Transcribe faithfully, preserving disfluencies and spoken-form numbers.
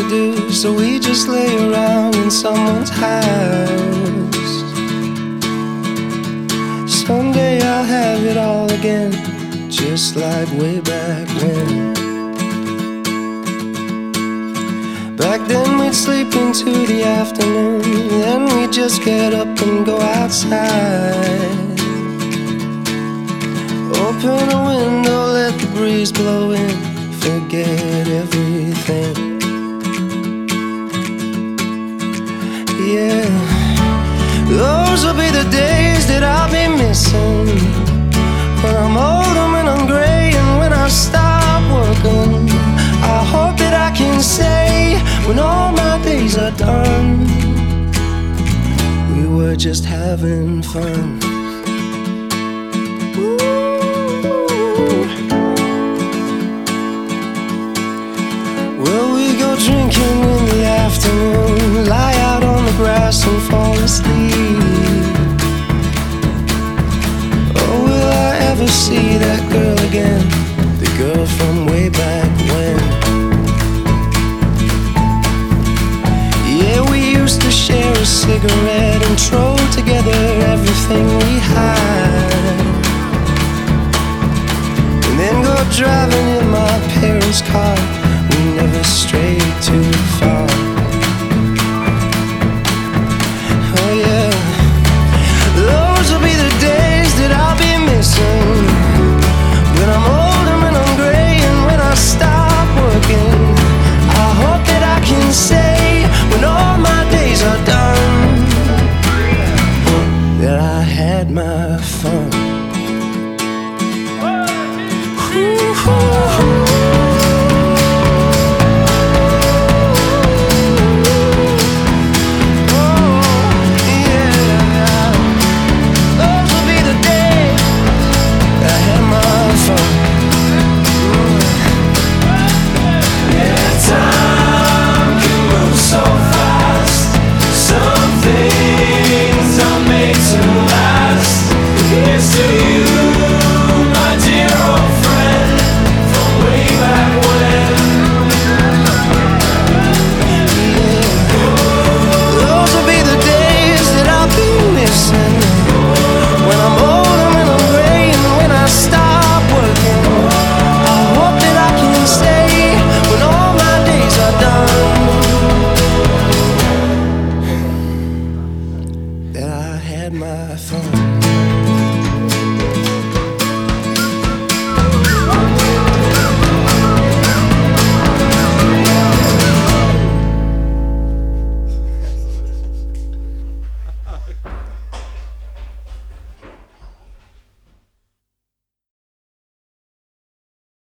do, so we just lay around in someone's house. Someday I'll have it all again, just like way back when. Back then we'd sleep into the afternoon, then we'd just get up and go outside. Open a window, let the breeze blow in, forget everything. Yeah, those will be the days that I'll be missing, when I'm old and when I'm gray and when I stop working. I hope that I can say, when all my days are done, we were just having fun. Well, we go drinking in the afternoon, lie out on the grass and fall asleep. Oh, will I ever see that girl again, the girl from way back when? Yeah, we used to share a cigarette and throw together everything we had, and then go driving in my parents' car. We never strayed too far. Oh yeah, those will be the days that I'll be missing, when I'm old and when I'm gray and when I stop working. I hope that I can say, when all my days are done, that I had my fun. Ooh-hoo-hoo. That I had my fun.